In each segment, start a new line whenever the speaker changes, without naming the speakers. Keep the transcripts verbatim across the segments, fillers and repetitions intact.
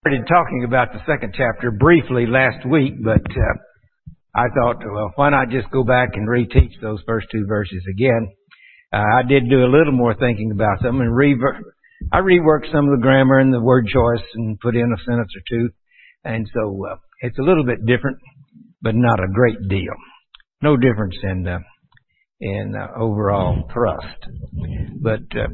Started talking about the second chapter briefly last week, but uh, I thought, well, why not just go back and reteach those first two verses again? Uh, I did do a little more thinking about them and rever- I reworked some of the grammar and the word choice and put in a sentence or two, and so uh, it's a little bit different, but not a great deal. No difference in uh, in uh, overall thrust, but uh,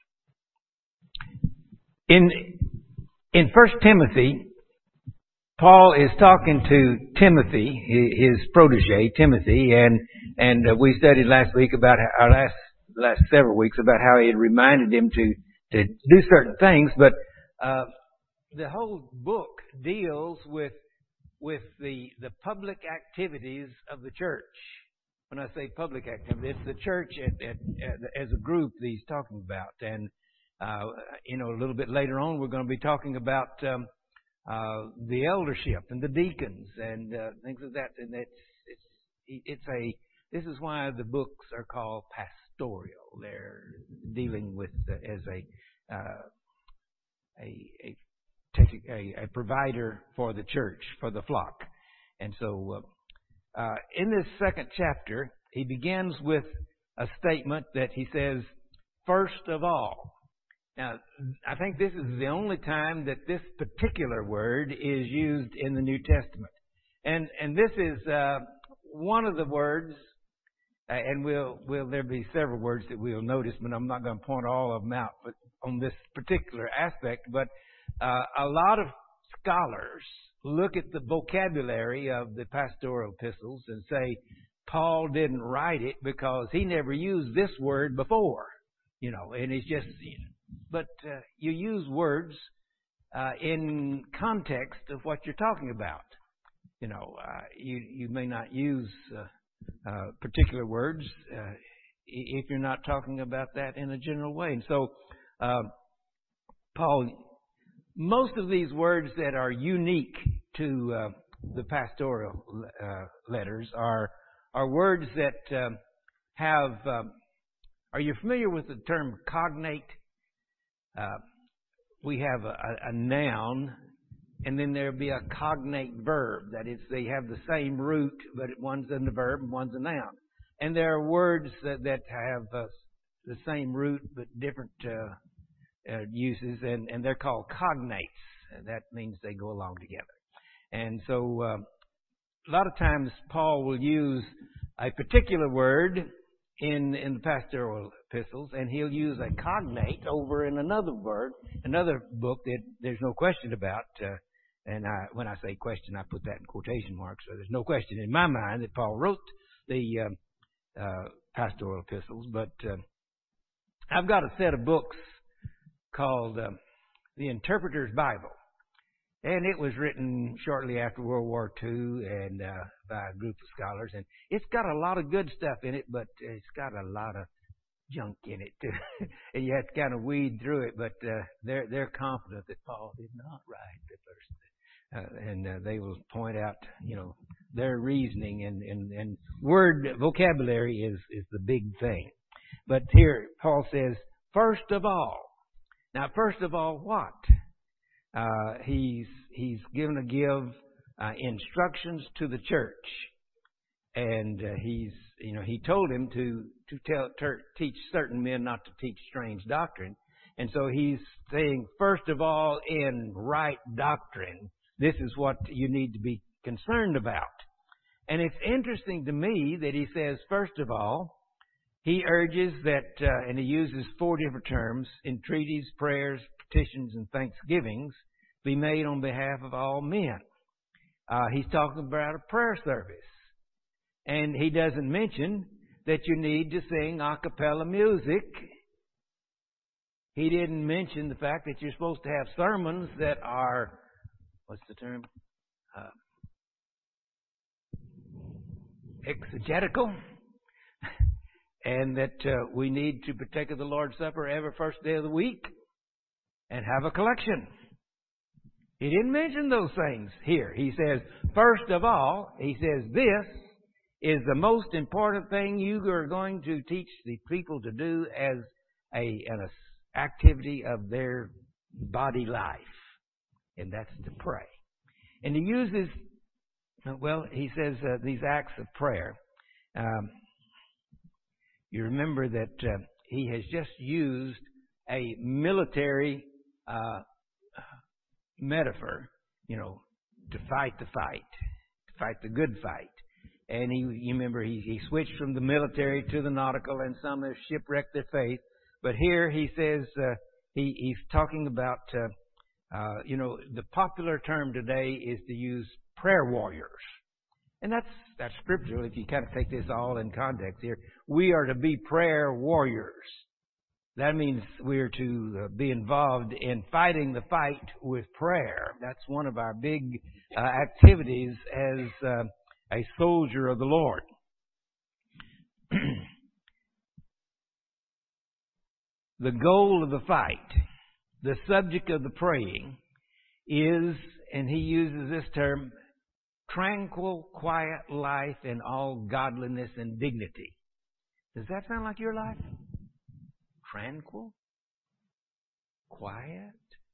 in In First Timothy, Paul is talking to Timothy, his protege, Timothy, and and uh, we studied last week about how, our last last several weeks about how he had reminded him to to do certain things, but uh, the whole book deals with with the the public activities of the church. When I say public activity, it's the church at, at, at, as a group that he's talking about, and. Uh, you know, a little bit later on, we're going to be talking about um, uh, the eldership and the deacons and uh, things like that. And it's, it's it's a this is why the books are called pastoral. They're dealing with uh, as a, uh, a a a a provider for the church, for the flock. And so, uh, uh, in this second chapter, he begins with a statement that he says, "First of all." Now, I think this is the only time that this particular word is used in the New Testament. And and this is uh, one of the words, uh, and we'll, we'll there'll be several words that we'll notice, but I'm not going to point all of them out but on this particular aspect. But uh, a lot of scholars look at the vocabulary of the pastoral epistles and say, Paul didn't write it because he never used this word before. You know, and it's just... You know, But uh, you use words uh, in context of what you're talking about. You know, uh, you you may not use uh, uh, particular words uh, if you're not talking about that in a general way. And so, uh, Paul, most of these words that are unique to uh, the pastoral uh, letters are are words that um, have. Um, are you familiar with the term cognate? Uh, we have a, a, a noun, and then there'll be a cognate verb. That is, they have the same root, but one's in the verb and one's a noun. And there are words that, that have uh, the same root but different uh, uh, uses, and, and they're called cognates. And that means they go along together. And so uh, a lot of times Paul will use a particular word in in the pastoral epistles, and he'll use a cognate over in another word, another book that there's no question about. Uh, and I, when I say question, I put that in quotation marks. So there's no question in my mind that Paul wrote the um, uh, pastoral epistles. But uh, I've got a set of books called uh, the Interpreter's Bible. And it was written shortly after World War Two and uh, by a group of scholars. And it's got a lot of good stuff in it, but it's got a lot of junk in it, too. And you have to kind of weed through it. But uh, they're they're confident that Paul did not write the first. Uh, and uh, they will point out, you know, their reasoning. And, and, and word vocabulary is, is the big thing. But here, Paul says, first of all. Now, first of all, what? Uh, he's he's given to give uh, instructions to the church, and uh, he's you know he told him to to tell ter- teach certain men not to teach strange doctrine, and so he's saying first of all in right doctrine, this is what you need to be concerned about. And it's interesting to me that he says first of all, he urges that, uh, and he uses four different terms: entreaties, prayers, petitions, and thanksgivings be made on behalf of all men. Uh, he's talking about a prayer service. And he doesn't mention that you need to sing a cappella music. He didn't mention the fact that you're supposed to have sermons that are, what's the term? Uh, exegetical. And that uh, we need to partake of the Lord's Supper every first day of the week and have a collection. He didn't mention those things here. He says, first of all, he says, this is the most important thing you are going to teach the people to do as a, an activity of their body life. and that's to pray. And he uses, well, he says uh, these acts of prayer. Um, you remember that uh, he has just used a military uh, metaphor, you know, to fight the fight, to fight the good fight. And he, you remember, he, he switched from the military to the nautical, and some have shipwrecked their faith. But here he says, uh, he, he's talking about, uh, uh, you know, the popular term today is to use prayer warriors. And that's, that's scriptural if you kind of take this all in context here. We are to be prayer warriors. That means we're to uh, be involved in fighting the fight with prayer. That's one of our big uh, activities as uh, a soldier of the Lord. The goal of the fight, the subject of the praying is, and he uses this term, tranquil, quiet life in all godliness and dignity. Does that sound like your life? Tranquil? Quiet?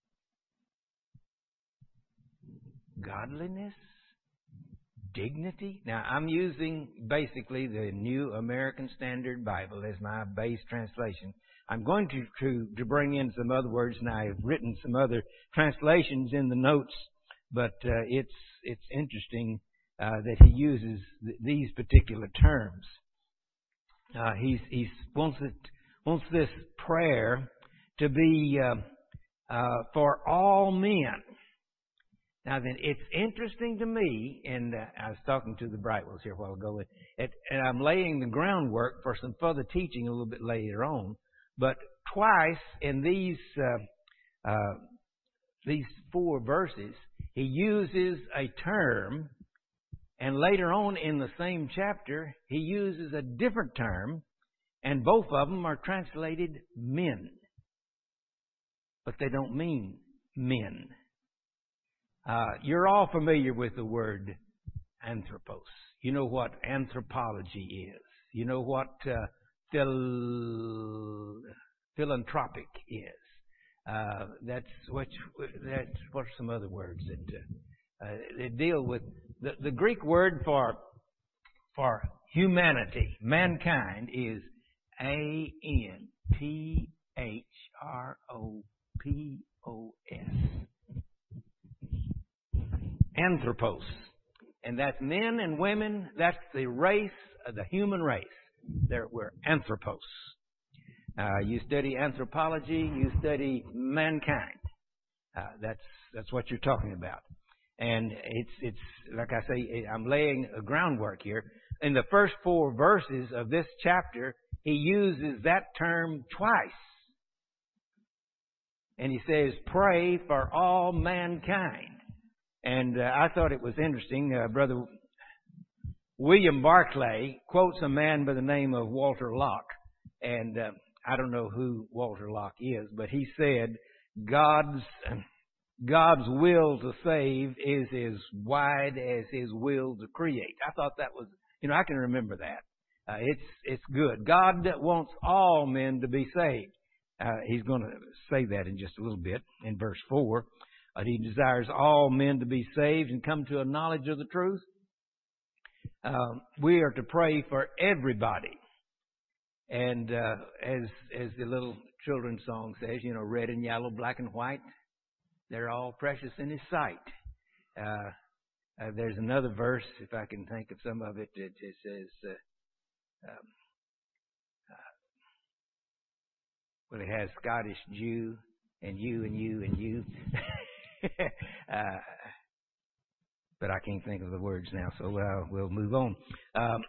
Godliness? Dignity? Now, I'm using basically the New American Standard Bible as my base translation. I'm going to, to, to bring in some other words, and I've written some other translations in the notes, but uh, it's it's interesting uh, that he uses th- these particular terms. Uh, he's he wants it wants this prayer to be uh, uh, for all men. Now then, it's interesting to me, and uh, I was talking to the Brightwells here a while ago, and, and I'm laying the groundwork for some further teaching a little bit later on. But twice in these uh, uh, these four verses, he uses a term, and later on in the same chapter, he uses a different term, and both of them are translated men. But they don't mean men. Uh, you're all familiar with the word anthropos. You know what anthropology is. You know what uh, phil, philanthropic is. Uh, that's what. That's what are some other words that uh, uh, they deal with. The, the Greek word for for humanity, mankind, is A N T H R O P O S. Anthropos. And that's men and women. That's the race, uh, the human race. There, we're anthropos. Uh, you study anthropology, you study mankind. Uh, that's that's what you're talking about. And it's it's like I say, I'm laying a groundwork here. In the first four verses of this chapter, he uses that term twice. And he says, pray for all mankind. And uh, I thought it was interesting. Uh, Brother William Barclay quotes a man by the name of Walter Locke. And uh, I don't know who Walter Locke is, but he said, God's God's will to save is as wide as His will to create. I thought that was, you know, I can remember that. Uh, it's it's good. God wants all men to be saved. Uh, he's going to say that in just a little bit in verse four. Uh, he desires all men to be saved and come to a knowledge of the truth. Uh, we are to pray for everybody. And uh, as as the little children's song says, you know, red and yellow, black and white, they're all precious in His sight. Uh, uh, there's another verse, if I can think of some of it, it, it says, uh, um, uh, well, it has Scottish Jew and you and you and you. uh, but I can't think of the words now, so uh, we'll move on. Um,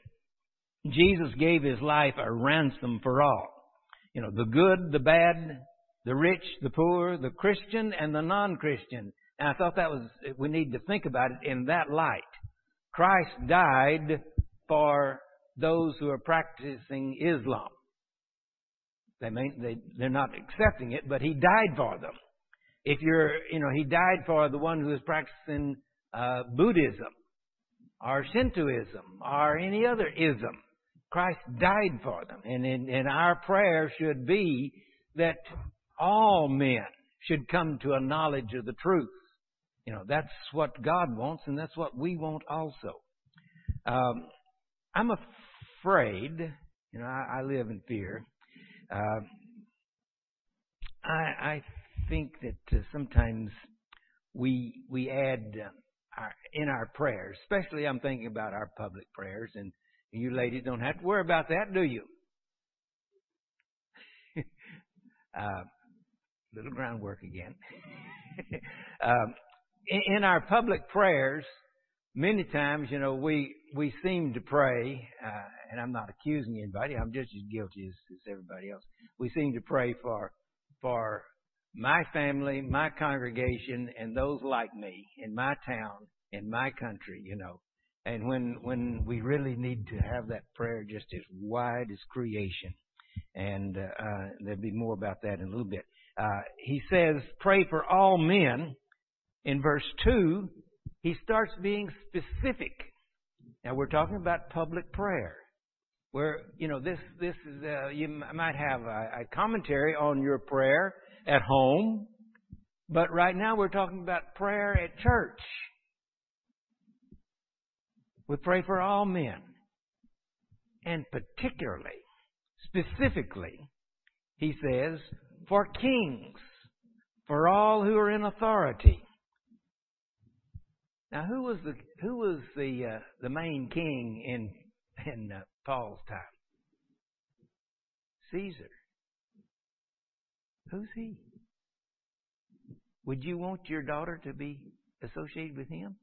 Jesus gave His life a ransom for all. You know, the good, the bad, the rich, the poor, the Christian, and the non-Christian. And I thought that was, we need to think about it in that light. Christ died for those who are practicing Islam. They may, they, they're not accepting it, but He died for them. If you're, you know, He died for the one who is practicing uh, Buddhism or Shintoism or any other ism. Christ died for them. And, in, and our prayer should be that all men should come to a knowledge of the truth. You know, that's what God wants, and that's what we want also. Um, I'm afraid, you know, I, I live in fear. Uh, I, I think that uh, sometimes we we add uh, our, in our prayers, especially I'm thinking about our public prayers, and you ladies don't have to worry about that, do you? uh, little groundwork again. um, in, in our public prayers, many times, you know, we we seem to pray, uh, and I'm not accusing anybody. I'm just as guilty as, as everybody else. We seem to pray for for my family, my congregation, and those like me in my town, in my country, you know. And when when we really need to have that prayer just as wide as creation, and uh, uh, there'll be more about that in a little bit. Uh, he says, "Pray for all men." In verse two, he starts being specific. Now we're talking about public prayer, where you know this this is uh, you might have a, a commentary on your prayer at home, but right now we're talking about prayer at church. We pray for all men, and particularly, specifically, he says, for kings, for all who are in authority. Now, who was the who was the uh, the main king in in uh, Paul's time? Caesar. Who's he? Would you want your daughter to be associated with him?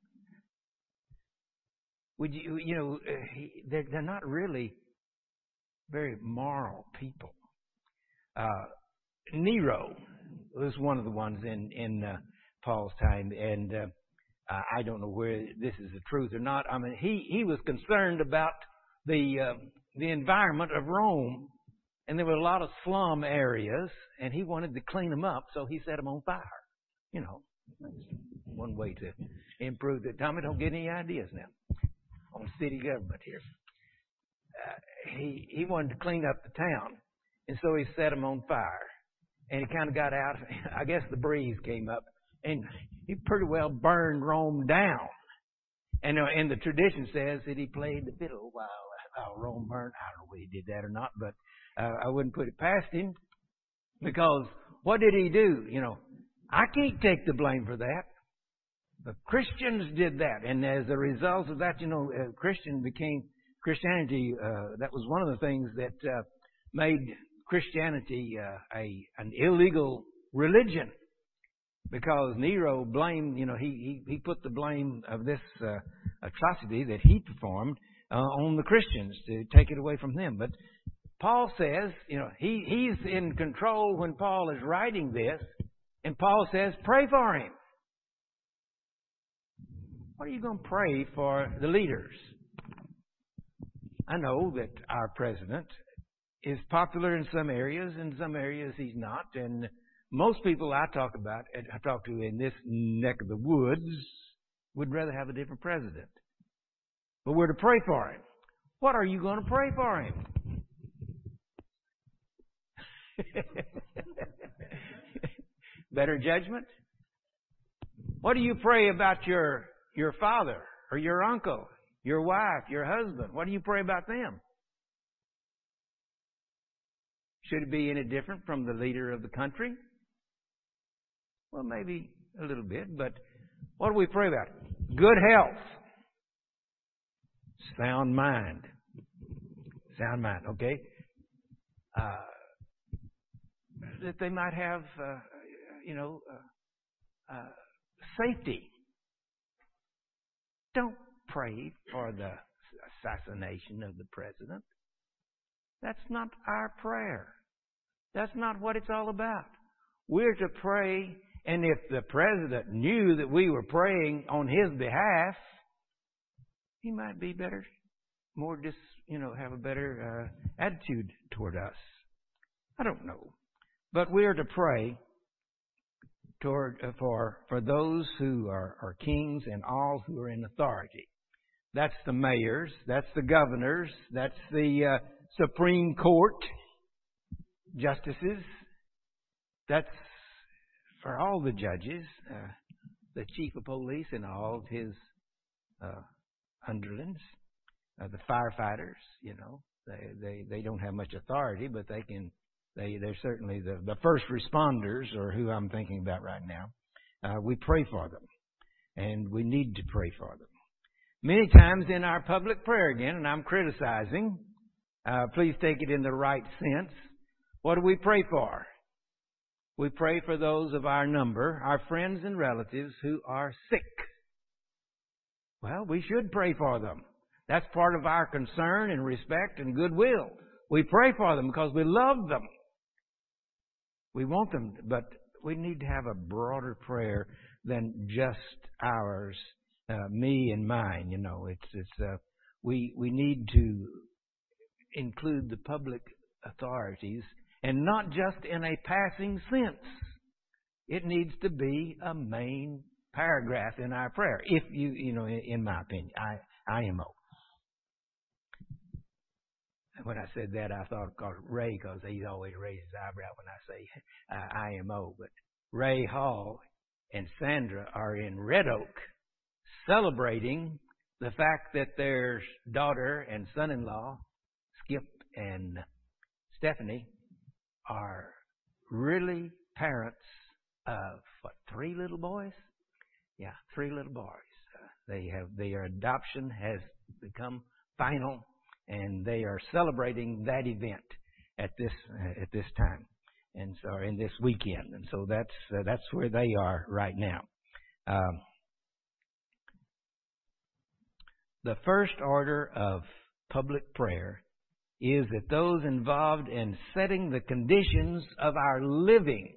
Would you, you know, uh, he, they're, they're not really very moral people. Uh, Nero was one of the ones in, in uh, Paul's time, and uh, I don't know where this is the truth or not. I mean, he, he was concerned about the uh, the environment of Rome, and there were a lot of slum areas, and he wanted to clean them up, so he set them on fire. You know, that's one way to improve it. Tommy, don't get any ideas now on city government here. Uh, he he wanted to clean up the town, and so he set them on fire. And he kind of got out. I guess the breeze came up, and he pretty well burned Rome down. And uh, and the tradition says that he played the fiddle while, while Rome burned. I don't know whether he did that or not, but uh, I wouldn't put it past him, because what did he do? You know, I can't take the blame for that. The Christians did that, and as a result of that, you know, uh, Christian became Christianity. Uh, that was one of the things that uh, made Christianity uh, a an illegal religion, because Nero blamed, you know, he he, he put the blame of this uh, atrocity that he performed uh, on the Christians to take it away from them. But Paul says, you know, he he's in control when Paul is writing this, and Paul says, pray for him. What are you going to pray for the leaders? I know that our president is popular in some areas, in some areas he's not. And most people I talk about, I talk to in this neck of the woods, would rather have a different president. But we're to pray for him. What are you going to pray for him? Better judgment? What do you pray about your your father or your uncle, your wife, your husband? What do you pray about them? Should it be any different from the leader of the country? Well, maybe a little bit, but what do we pray about? Good health. Sound mind. Sound mind, okay? Uh, that they might have, uh, you know, uh, uh, safety. Don't pray for the assassination of the president. That's not our prayer. That's not what it's all about. We're to pray, and if the president knew that we were praying on his behalf, he might be better, more dis, you know, have a better uh, attitude toward us. I don't know, but we're to pray toward uh, for for those who are, are kings and all who are in authority. That's the mayors. That's the governors. That's the uh, Supreme Court justices. That's for all the judges. Uh, the chief of police and all of his uh, underlings, uh, the firefighters. You know, they, they they don't have much authority, but they can. They they're certainly the the first responders, or who I'm thinking about right now. Uh, we pray for them, and we need to pray for them. Many times in our public prayer, again, and I'm criticizing, uh, please take it in the right sense. What do we pray for? We pray for those of our number, our friends and relatives who are sick. Well, we should pray for them. That's part of our concern and respect and goodwill. We pray for them because we love them. We want them, but we need to have a broader prayer than just ours. Uh, me and mine, you know, it's it's uh, we we need to include the public authorities, and not just in a passing sense. It needs to be a main paragraph in our prayer. If you you know, in, in my opinion, I I M O. When I said that, I thought of Ray, because he always raises his eyebrow when I say uh, I M O. But Ray Hall and Sandra are in Red Oak, celebrating the fact that their daughter and son-in-law, Skip and Stephanie, are really parents of, what, three little boys? Yeah, three little boys. Uh, they have their adoption has become final, and they are celebrating that event at this uh, at this time, and so in this weekend, and so that's uh, that's where they are right now. Um, The first order of public prayer is that those involved in setting the conditions of our living,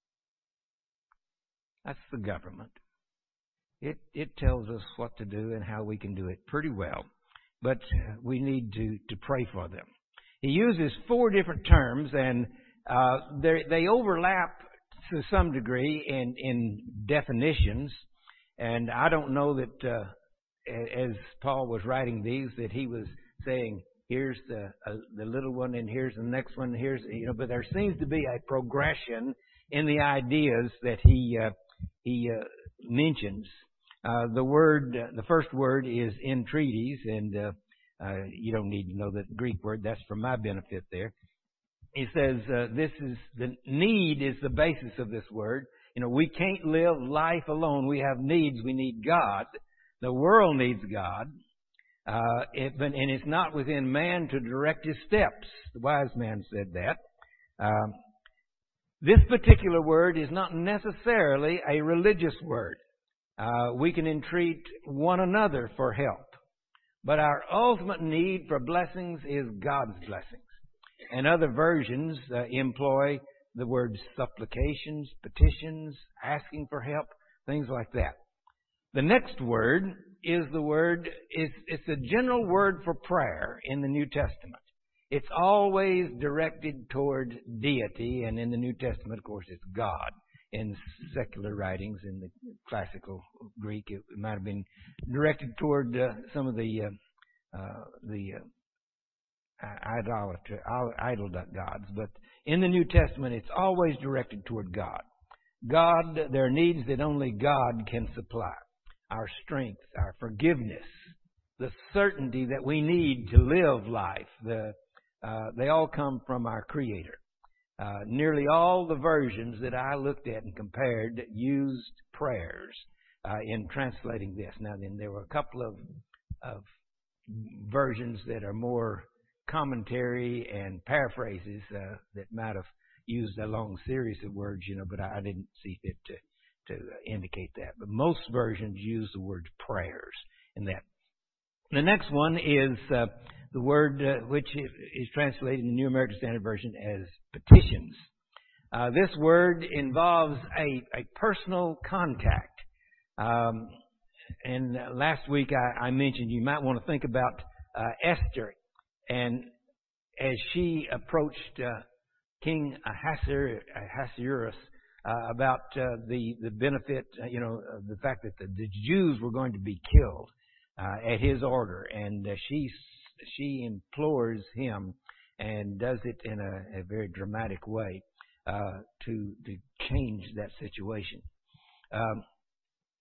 that's the government. It it tells us what to do and how we can do it pretty well, but we need to, to pray for them. He uses four different terms, and uh, they overlap to some degree in, in definitions, and I don't know that... Uh, as Paul was writing these, that he was saying, here's the uh, the little one, and here's the next one, here's, you know, but there seems to be a progression in the ideas that he uh, he uh, mentions. Uh, the word, uh, the first word is entreaties, and uh, uh, you don't need to know the Greek word. That's for my benefit there. He says uh, this is the need is the basis of this word. You know, we can't live life alone. We have needs. We need God. The world needs God, uh, it, but, and it's not within man to direct his steps. The wise man said that. Um, this particular word is not necessarily a religious word. Uh, we can entreat one another for help, but our ultimate need for blessings is God's blessings. And other versions uh, employ the words supplications, petitions, asking for help, things like that. The next word is the word, it's, it's a general word for prayer in the New Testament. It's always directed toward deity, and in the New Testament, of course, it's God. In secular writings, in the classical Greek, it might have been directed toward uh, some of the uh, uh, the uh, idolatry, idol gods. But in the New Testament, it's always directed toward God. God, there are needs that only God can supply. Our strength, our forgiveness, the certainty that we need to live life, the, uh, they all come from our Creator. Uh, nearly all the versions that I looked at and compared used prayers uh, in translating this. Now, then, there were a couple of, of versions that are more commentary and paraphrases uh, that might have used a long series of words, you know, but I, I didn't see fit to to indicate that. But most versions use the word prayers in that. The next one is uh, the word uh, which is translated in the New American Standard Version as petitions. Uh, this word involves a, a personal contact. Um, and last week I, I mentioned you might want to think about uh, Esther, and as she approached uh, King Ahasuerus Uh, about uh, the the benefit, uh, you know, uh, the fact that the, the Jews were going to be killed uh, at his order, and uh, she she implores him and does it in a, a very dramatic way uh, to to change that situation. Um,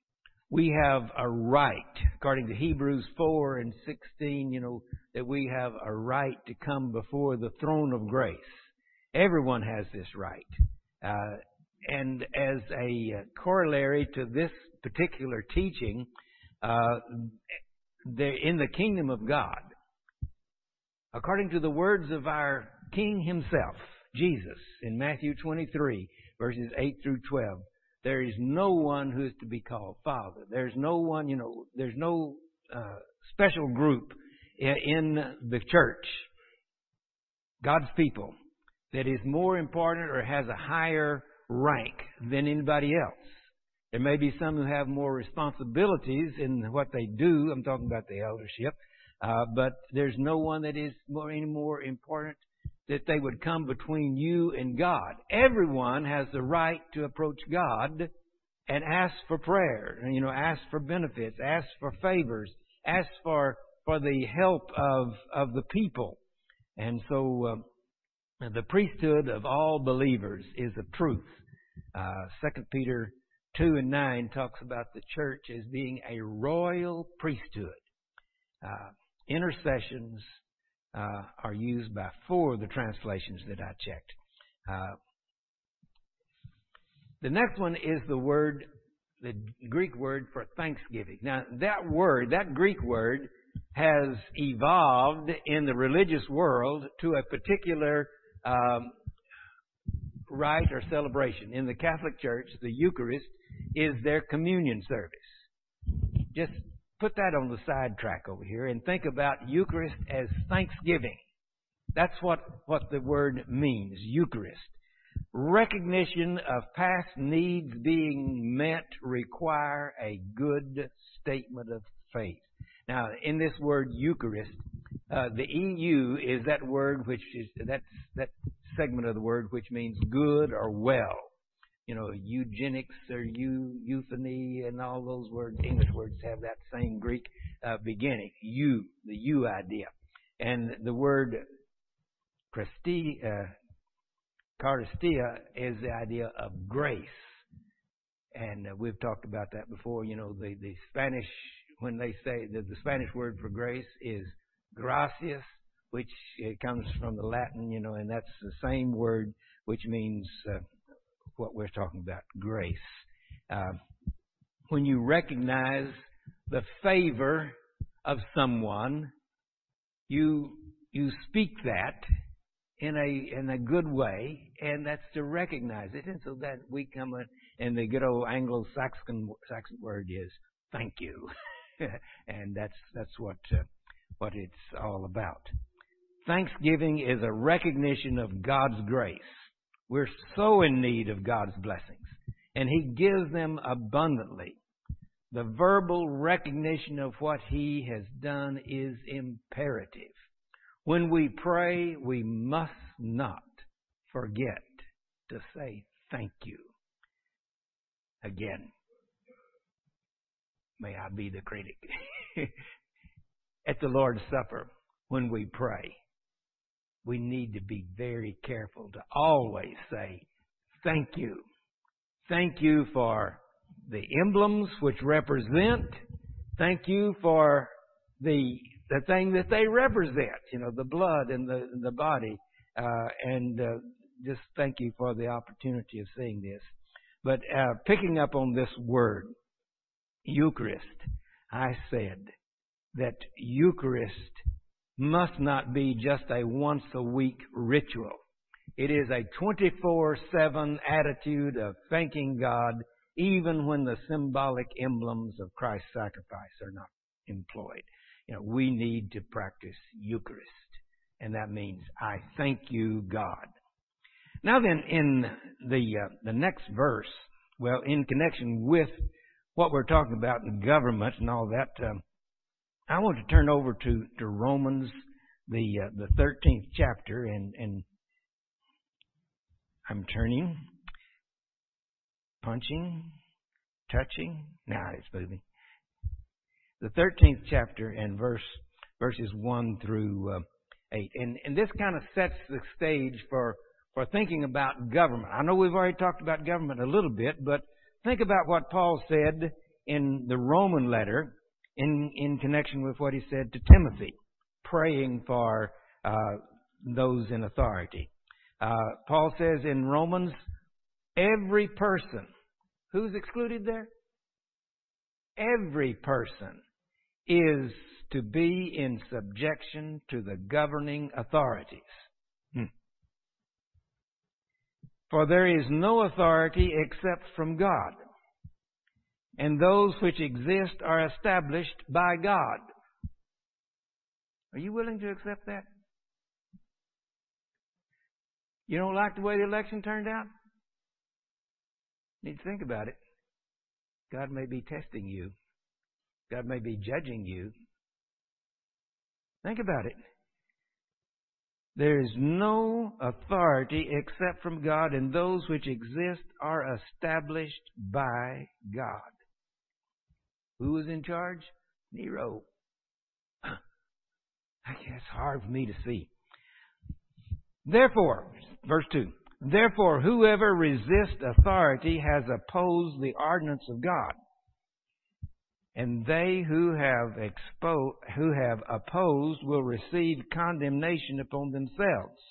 we have a right, according to Hebrews four and sixteen, you know, that we have a right to come before the throne of grace. Everyone has this right. Uh, and as a corollary to this particular teaching, uh, there, in the kingdom of God, according to the words of our King himself, Jesus, in Matthew twenty-three, verses eight through twelve, there is no one who is to be called Father. There's no one, you know, there's no uh, special group in the church, God's people, that is more important or has a higher rank than anybody else. There may be some who have more responsibilities in what they do. I'm talking about the eldership. Uh, but there's no one that is more, any more important that they would come between you and God. Everyone has the right to approach God and ask for prayer, and, you know, ask for benefits, ask for favors, ask for for the help of of the people. And so uh, the priesthood of all believers is a truth. Uh, Second Peter two and nine talks about the church as being a royal priesthood. Uh, intercessions uh, are used by four of the translations that I checked. Uh, the next one is the word, the Greek word for thanksgiving. Now, that word, that Greek word, has evolved in the religious world to a particular um, rite or celebration. In the Catholic Church, the Eucharist is their communion service. Just put that on the sidetrack over here and think about Eucharist as thanksgiving. That's what, what the word means, Eucharist. Recognition of past needs being met require a good statement of faith. Now, in this word Eucharist, uh, the E U is that word which is that's that segment of the word which means good or well. You know, eugenics or eu, euphony and all those words, English words have that same Greek uh, beginning. You, the you idea. And the word Christi, uh, Charistia is the idea of grace. And uh, we've talked about that before. You know, the, the Spanish, when they say that the Spanish word for grace is gracias, which it comes from the Latin, you know, and that's the same word which means uh, what we're talking about, grace. Uh, when you recognize the favor of someone, you you speak that in a in a good way, and that's to recognize it. And so that we come in, and the good old Anglo-Saxon Saxon word is thank you, and that's that's what uh, what it's all about. Thanksgiving is a recognition of God's grace. We're so in need of God's blessings, and He gives them abundantly. The verbal recognition of what He has done is imperative. When we pray, we must not forget to say thank you. Again, may I be the critic. At the Lord's Supper, when we pray, we need to be very careful to always say, thank you. Thank you for the emblems which represent. Thank you for the the thing that they represent, you know, the blood and the, the body. Uh, and uh, just thank you for the opportunity of seeing this. But uh, picking up on this word, Eucharist, I said that Eucharist must not be just a once-a-week ritual. It is a twenty-four seven attitude of thanking God, even when the symbolic emblems of Christ's sacrifice are not employed. You know, we need to practice Eucharist, and that means I thank you, God. Now then, in the uh, the next verse, well, in connection with what we're talking about in government and all that, um, I want to turn over to, to Romans, the uh, the thirteenth chapter, and, and I'm turning, punching, touching. Now it's moving. The thirteenth chapter and verse verses one through uh, eight, and and this kind of sets the stage for for thinking about government. I know we've already talked about government a little bit, but think about what Paul said in the Roman letter in, in connection with what he said to Timothy, praying for uh, those in authority. Uh, Paul says in Romans, every person, who's excluded there? Every person is to be in subjection to the governing authorities. Hmm. For there is no authority except from God, and those which exist are established by God. Are you willing to accept that? You don't like the way the election turned out? You need to think about it. God may be testing you. God may be judging you. Think about it. There is no authority except from God, and those which exist are established by God. Who is in charge? Nero. It's hard for me to see. Therefore, verse two, therefore whoever resists authority has opposed the ordinance of God, and they who have expo- who have opposed will receive condemnation upon themselves.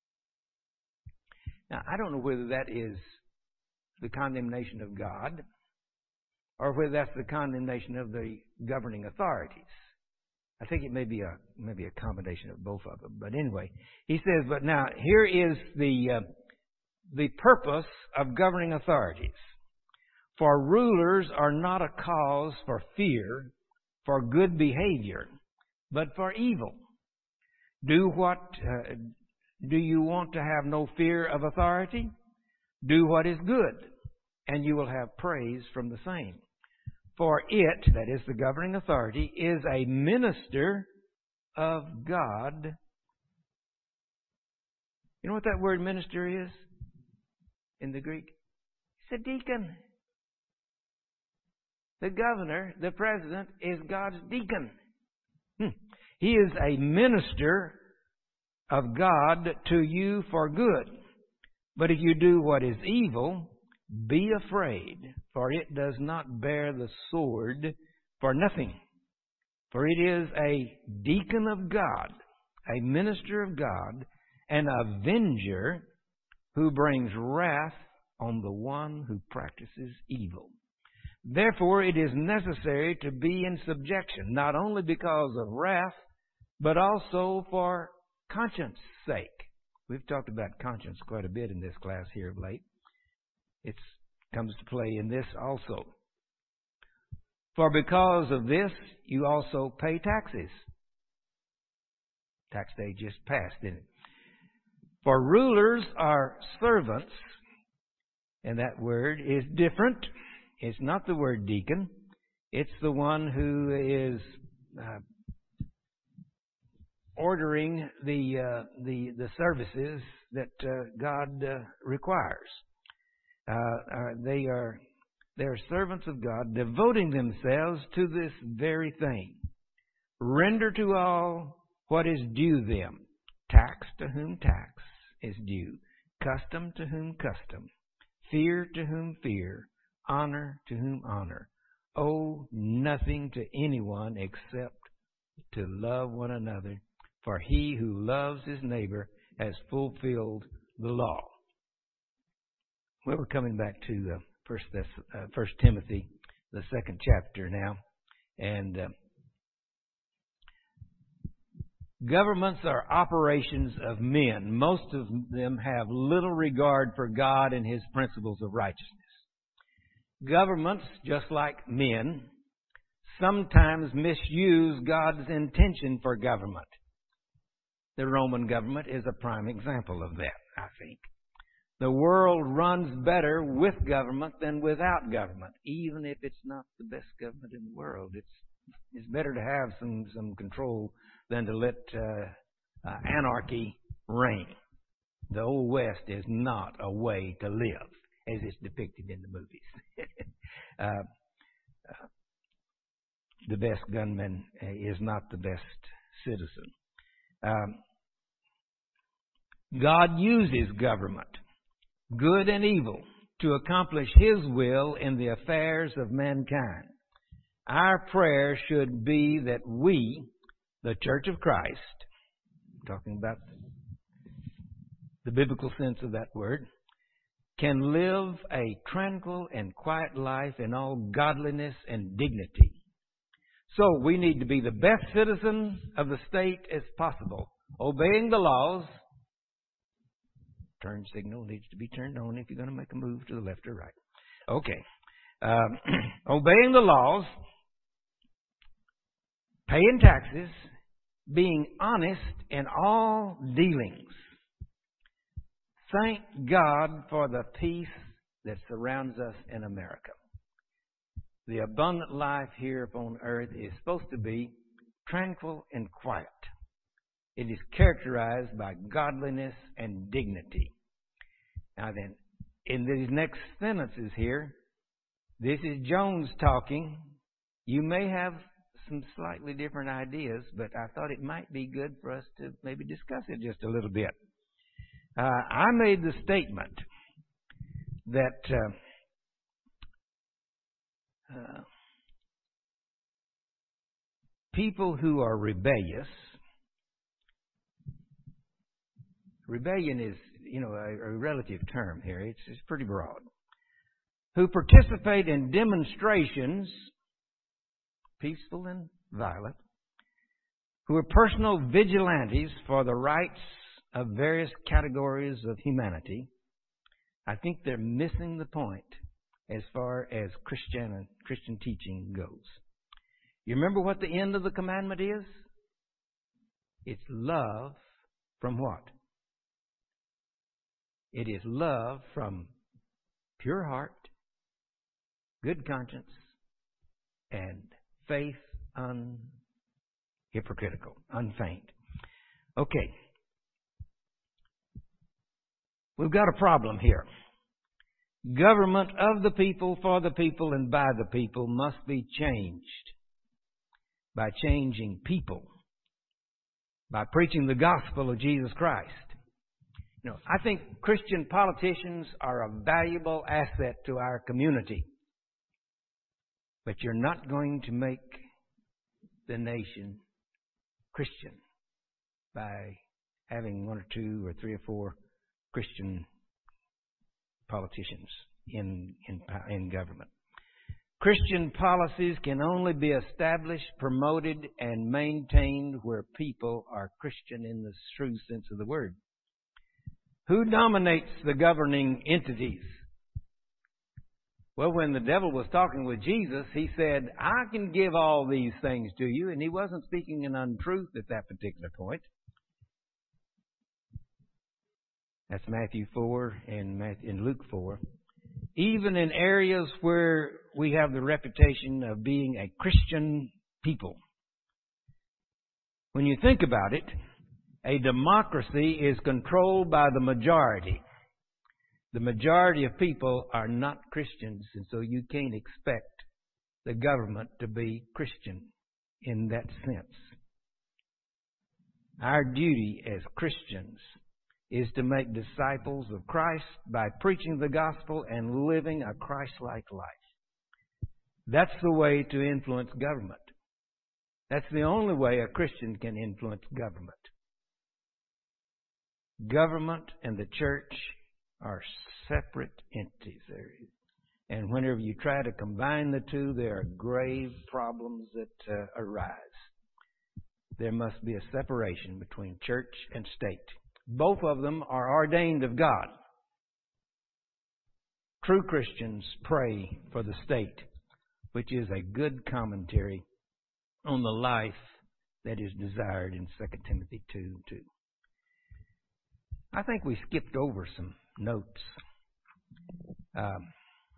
Now, I don't know whether that is the condemnation of God or whether that's the condemnation of the governing authorities. I think it may be a maybe a combination of both of them. But anyway, he says, but now here is the uh, the purpose of governing authorities. For rulers are not a cause for fear, for good behavior, but for evil. Do what? Uh, do you want to have no fear of authority? Do what is good, and you will have praise from the same. For it, that is the governing authority, is a minister of God. You know what that word minister is in the Greek? It's a deacon. The governor, the president, is God's deacon. Hmm. He is a minister of God to you for good. But if you do what is evil, be afraid, for it does not bear the sword for nothing. For it is a deacon of God, a minister of God, an avenger who brings wrath on the one who practices evil. Therefore, it is necessary to be in subjection, not only because of wrath, but also for conscience sake. We've talked about conscience quite a bit in this class here of late. It comes to play in this also. For because of this, you also pay taxes. Tax day just passed, didn't it? For rulers are servants, and that word is different. It's not the word deacon. It's the one who is uh, ordering the, uh, the the services that uh, God uh, requires. Uh, uh, they are they are servants of God, devoting themselves to this very thing. Render to all what is due them. Tax to whom tax is due. Custom to whom custom. Fear to whom fear. Honor to whom honor. Owe nothing to anyone except to love one another. For he who loves his neighbor has fulfilled the law. Well, we're coming back to uh, First, uh, First Timothy, the second chapter now, and uh, governments are operations of men. Most of them have little regard for God and His principles of righteousness. Governments, just like men, sometimes misuse God's intention for government. The Roman government is a prime example of that, I think. The world runs better with government than without government, even if it's not the best government in the world. It's it's better to have some, some control than to let uh, uh, anarchy reign. The Old West is not a way to live, as it's depicted in the movies. uh, uh, the best gunman is not the best citizen. Um, God uses government, good and evil, to accomplish His will in the affairs of mankind. our prayer should be that we, the Church of Christ, talking about the biblical sense of that word, can live a tranquil and quiet life in all godliness and dignity. So we need to be the best citizen of the state as possible, obeying the laws. Turn signal needs to be turned on if you're going to make a move to the left or right. Okay. Um, obeying the laws, paying taxes, being honest in all dealings. Thank God for the peace that surrounds us in America. The abundant life here upon earth is supposed to be tranquil and quiet. It is characterized by godliness and dignity. Now then, in these next sentences here, this is Jones talking. You may have some slightly different ideas, but I thought it might be good for us to maybe discuss it just a little bit. Uh, I made the statement that uh, uh, people who are rebellious, rebellion is, you know, a, a relative term here. It's, it's pretty broad. Who participate in demonstrations, peaceful and violent, who are personal vigilantes for the rights of various categories of humanity, I think they're missing the point as far as Christian, Christian teaching goes. You remember what the end of the commandment is? It's love from what? It is love from pure heart, good conscience, and faith unhypocritical, unfeigned. Okay. We've got a problem here. Government of the people, for the people, and by the people must be changed by changing people, by preaching the gospel of Jesus Christ. You know, I think Christian politicians are a valuable asset to our community. But you're not going to make the nation Christian by having one or two or three or four Christian politicians in, in, in government. Christian policies can only be established, promoted, and maintained where people are Christian in the true sense of the word. Who nominates the governing entities? Well, when the devil was talking with Jesus, he said, I can give all these things to you. And he wasn't speaking in untruth at that particular point. That's Matthew four and Matthew, and Luke four. Even in areas where we have the reputation of being a Christian people. When you think about it, a democracy is controlled by the majority. The majority of people are not Christians, and so you can't expect the government to be Christian in that sense. Our duty as Christians is to make disciples of Christ by preaching the gospel and living a Christ-like life. That's the way to influence government. That's the only way a Christian can influence government. Government and the church are separate entities. And whenever you try to combine the two, there are grave problems that uh, arise. There must be a separation between church and state. Both of them are ordained of God. True Christians pray for the state, which is a good commentary on the life that is desired in Second Timothy two two. I think we skipped over some notes. Um,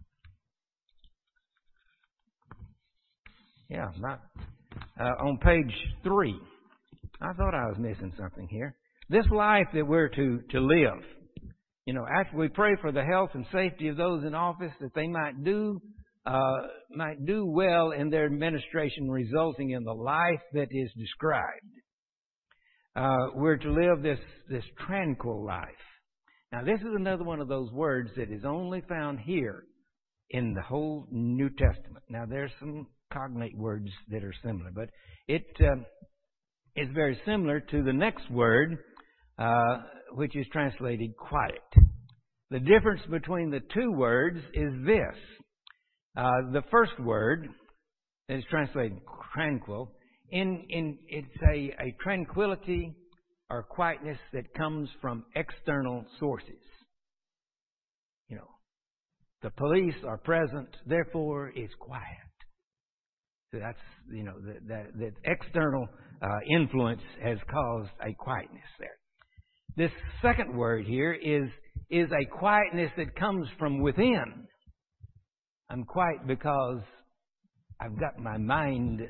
yeah, not, uh, on page three. I thought I was missing something here. This life that we're to, to live, you know, after we pray for the health and safety of those in office, that they might do uh, might do well in their administration, resulting in the life that is described. Uh, we're to live this this tranquil life. Now, this is another one of those words that is only found here in the whole New Testament. Now, there's some cognate words that are similar. But it um, is very similar to the next word, uh, which is translated quiet. The difference between the two words is this. Uh, the first word is translated tranquil. In, in, it's a, a tranquility or quietness that comes from external sources. You know, the police are present, therefore it's quiet. So that's, you know, that, that, that external uh, influence has caused a quietness there. This second word here is, is a quietness that comes from within. I'm quiet because I've got my mind,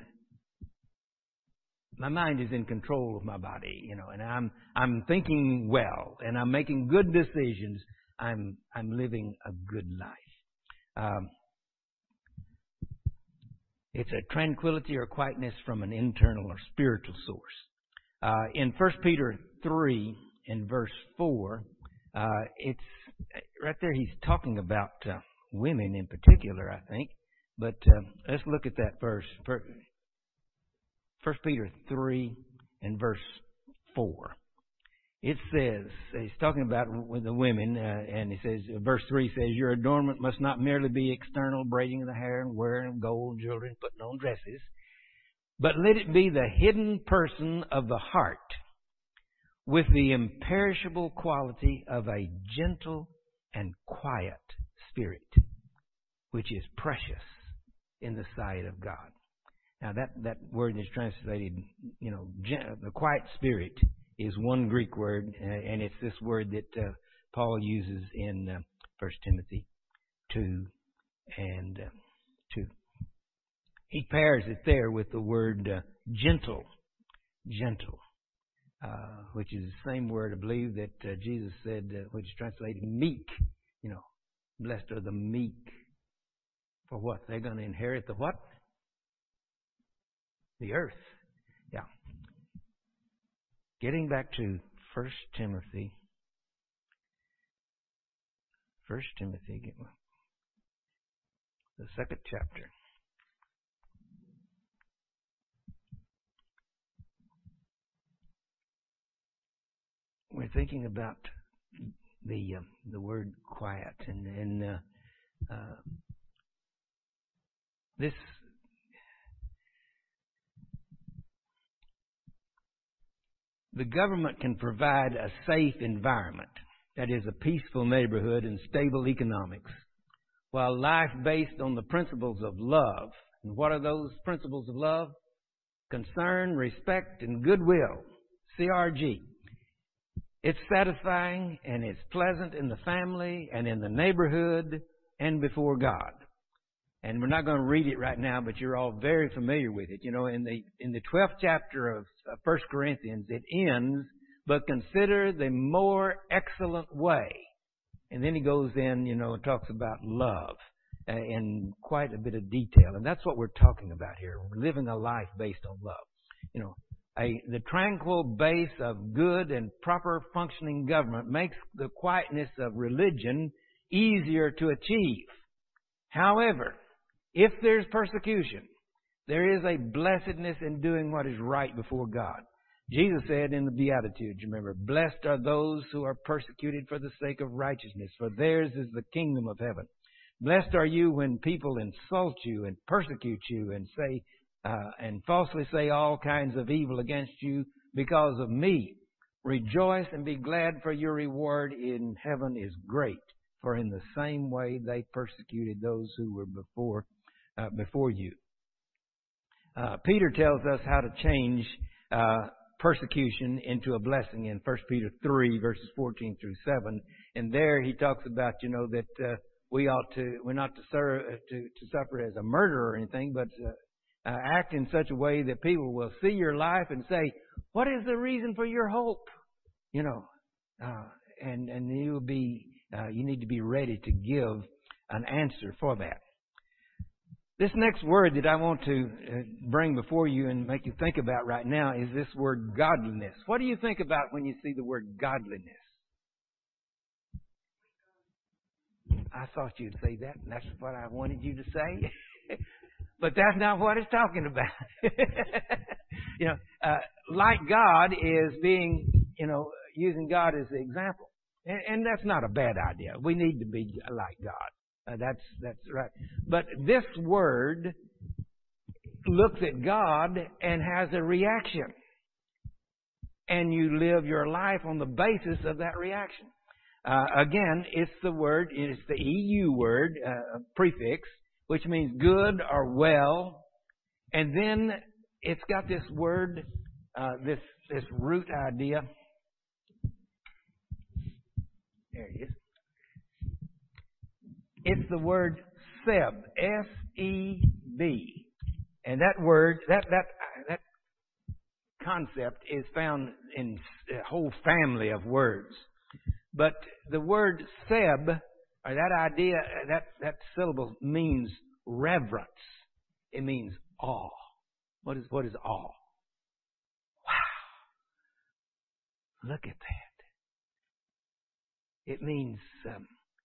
my mind is in control of my body, you know, and I'm, I'm thinking well, and I'm making good decisions. I'm, I'm living a good life. Um, it's a tranquility or quietness from an internal or spiritual source. Uh, in First Peter three, in verse four, uh, it's right there. He's talking about uh, women in particular, I think. But uh, let's look at that verse. First Peter three and verse four. It says, he's talking about with the women, uh, and he says, verse three says, your adornment must not merely be external, braiding the hair and wearing gold jewelry and putting on dresses, but let it be the hidden person of the heart with the imperishable quality of a gentle and quiet spirit, which is precious in the sight of God. Now that, that word is translated, you know, the quiet spirit is one Greek word, and it's this word that uh, Paul uses in uh, First Timothy two and uh, two. He pairs it there with the word uh, gentle, gentle, uh, which is the same word, I believe, that uh, Jesus said, uh, which is translated meek. You know, blessed are the meek. For what? They're going to inherit the what? The earth. Yeah. Getting back to First Timothy. First Timothy, the second chapter. We're thinking about the uh, the word quiet, and and uh, uh, this. The government can provide a safe environment, that is, a peaceful neighborhood and stable economics, while life based on the principles of love. And what are those principles of love? Concern, respect, and goodwill. C R G. It's satisfying and it's pleasant in the family and in the neighborhood and before God. And we're not going to read it right now, but you're all very familiar with it. You know, in the in the twelfth chapter of First Corinthians, it ends, but consider the more excellent way. And then he goes in, you know, and talks about love in quite a bit of detail. And that's what we're talking about here. We're living a life based on love. You know, a, the tranquil base of good and proper functioning government makes the quietness of religion easier to achieve. However, if there's persecution, there is a blessedness in doing what is right before God. Jesus said in the Beatitudes, remember, blessed are those who are persecuted for the sake of righteousness, for theirs is the kingdom of heaven. Blessed are you when people insult you and persecute you and say uh, and falsely say all kinds of evil against you because of me. Rejoice and be glad, for your reward in heaven is great. For in the same way they persecuted those who were before uh, before you. Uh, Peter tells us how to change uh, persecution into a blessing in First Peter three, verses fourteen through seven. And there he talks about, you know, that uh, we ought to, we're not to, serve, to, to suffer as a murderer or anything, but uh, uh, act in such a way that people will see your life and say, what is the reason for your hope? You know, uh, and, and you will be, uh, you need to be ready to give an answer for that. This next word that I want to bring before you and make you think about right now is this word godliness. What do you think about when you see the word godliness? I thought you'd say that, and that's what I wanted you to say. but that's not what it's talking about. you know, uh, like God is being, you know, using God as the example. And, and that's not a bad idea. We need to be like God. Uh, that's, that's right. But this word looks at God and has a reaction. And you live your life on the basis of that reaction. Uh, again, it's the word, it's the E U word, uh, prefix, which means good or well. And then it's got this word, uh, this, this root idea. There it is. It's the word seb, S E B. And that word, that, that, that concept is found in a whole family of words. But the word seb, or that idea, that, that syllable means reverence. It means awe. What is, what is awe? Wow. Look at that. It means, um,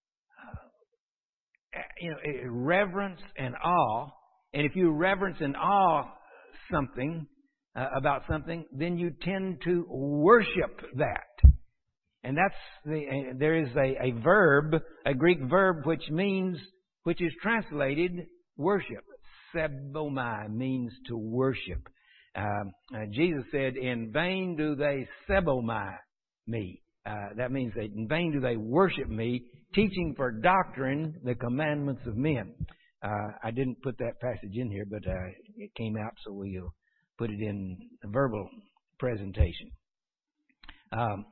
uh, you know, reverence and awe. And if you reverence and awe something, uh, about something, then you tend to worship that. And that's the, uh, there is a, a verb, a Greek verb, which means, which is translated worship. Sebomai means to worship. Um, uh, Jesus said, in vain do they sebomai me. Uh, that means that in vain do they worship me, teaching for doctrine the commandments of men. Uh, I didn't put that passage in here, but uh, it came out, so we'll put it in a verbal presentation. Um,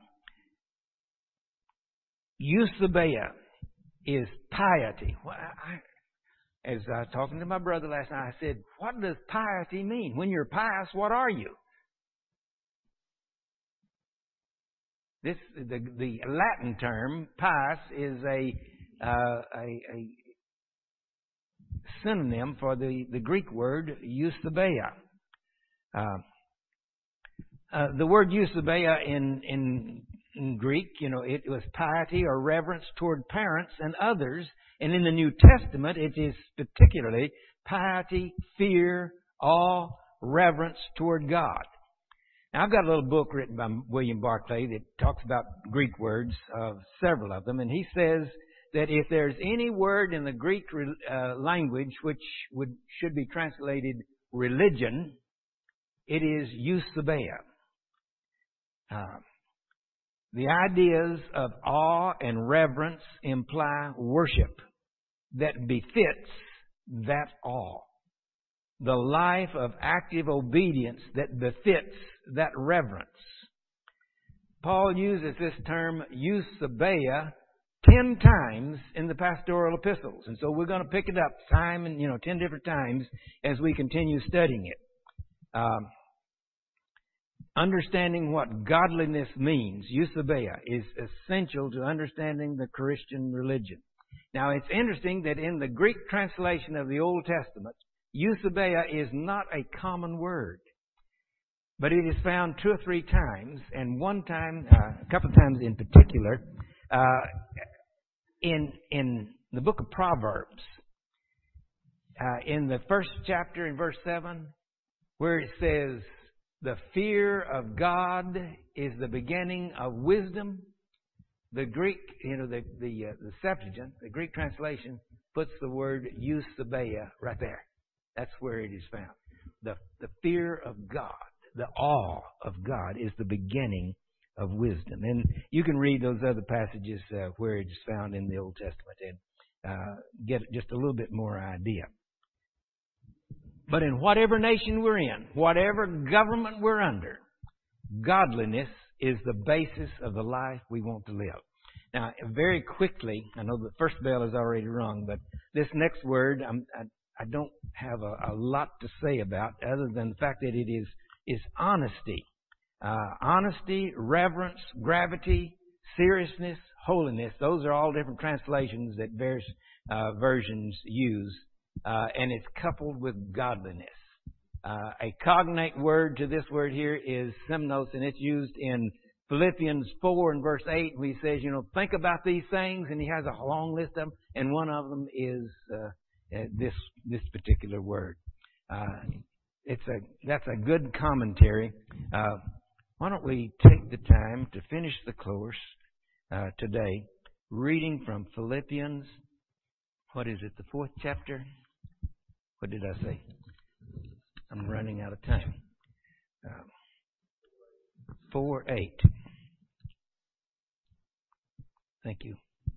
Eusebia is piety. Well, I, as I was talking to my brother last night, I said, what does piety mean? When you're pious, what are you? This the the Latin term pious is a uh, a, a synonym for the, the Greek word eusebia. Uh, uh, the word eusebia in, in in Greek, you know, it was piety or reverence toward parents and others, and in the New Testament, it is particularly piety, fear, awe, reverence toward God. Now, I've got a little book written by William Barclay that talks about Greek words, uh, several of them, and he says that if there's any word in the Greek uh, language which would should be translated religion, it is eusebia. Uh, the ideas of awe and reverence imply worship that befits that awe. The life of active obedience that befits that reverence. Paul uses this term eusebia ten times in the pastoral epistles. And so we're going to pick it up time and, you know, ten different times as we continue studying it. Um, understanding what godliness means, eusebia, is essential to understanding the Christian religion. Now, it's interesting that in the Greek translation of the Old Testament, eusebia is not a common word, but it is found two or three times, and one time, uh, a couple of times in particular, uh, in in the book of Proverbs, uh, in the first chapter in verse seven, where it says, "The fear of God is the beginning of wisdom." The Greek, you know, the the, uh, the Septuagint, the Greek translation, puts the word eusebia right there. That's where it is found. The, the fear of God, the awe of God is the beginning of wisdom. And you can read those other passages uh, where it is found in the Old Testament and uh, get just a little bit more idea. But in whatever nation we're in, whatever government we're under, godliness is the basis of the life we want to live. Now, very quickly, I know the first bell is already rung, but this next word, I'm, I, I don't have a, a lot to say about other than the fact that it is, is honesty. Uh, honesty, reverence, gravity, seriousness, holiness. Those are all different translations that various uh, versions use. Uh, and it's coupled with godliness. Uh, a cognate word to this word here is semnos, and it's used in Philippians four and verse eight, where he says, you know, think about these things, and he has a long list of them, and one of them is uh, uh, this this particular word. Uh, it's a that's a good commentary. Uh, why don't we take the time to finish the course uh, today, reading from Philippians. What is it? The fourth chapter. What did I say? I'm running out of time. Uh, four eight. Thank you.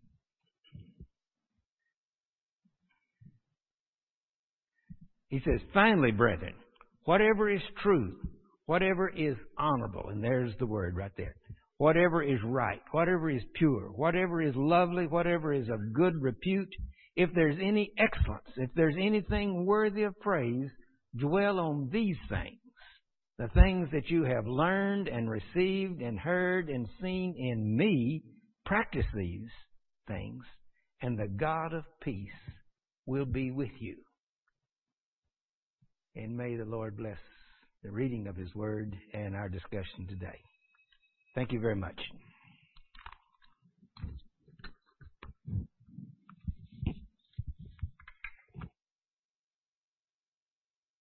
He says, finally, brethren, whatever is true, whatever is honorable, and there's the word right there, whatever is right, whatever is pure, whatever is lovely, whatever is of good repute, if there's any excellence, if there's anything worthy of praise, dwell on these things, the things that you have learned and received and heard and seen in me. Practice these things, and the God of peace will be with you. And may the Lord bless the reading of His Word and our discussion today. Thank you very much.